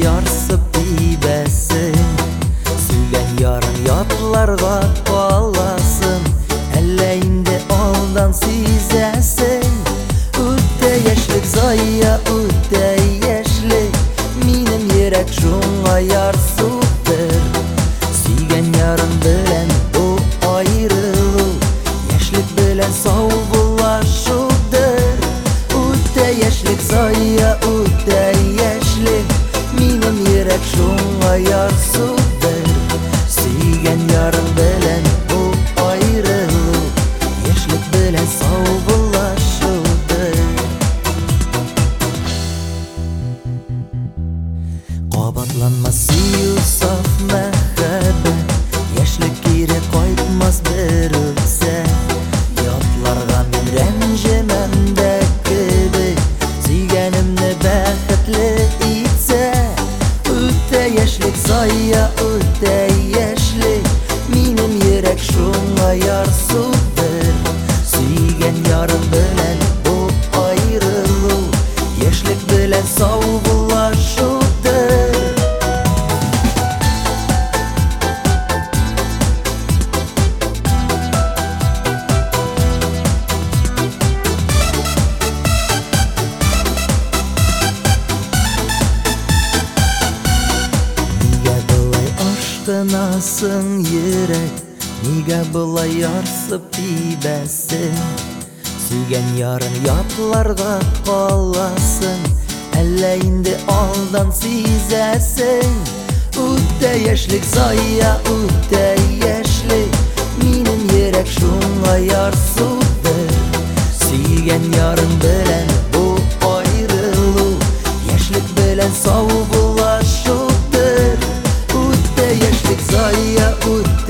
ярсып дибәсен, сөйлән ярын ятларга каласын, әллә инде алдан сизәсен. Үтә яшьлек зая, үтә яшьлек, минем йөрәк шуңа ярсудыр. Сөйгән ярым белән бу аерылу, яшьлек белән саубуллашудыр. Үтә яшьлек зая, үтә яшьлек, минем йөрәк шуңа ярсудыр. Сөйгән ярым белән бу аерылу, яшьлек белән саубуллашудыр. Кабатланмас сөю, саф мәхәббәт, яшьлек кире кайтмас бер үтсә. Ятларга мин рәнҗемәм дә кебек, сөйгәнемне бәхетле итсә. Үтә яшьлек зая, үтә яшьлек, минем йөрәк шуңа ярсудыр. Сөйгән ярым белән бу аерылу, яшьлек белән саубуллашудыр. Ашкынасың йөрәк, нигә болай ярсып дибәсен? Сөйгән ярын ятларга каласын, әллә инде алдан сизәсен. Үтә яшьлек зая, үтә яшьлек, минем йөрәк шуңа ярсудыр. Сөйгән ярым белән бу аерылу, яшьлек белән саубуллашудыр. Үтә яшьлек зая, үтә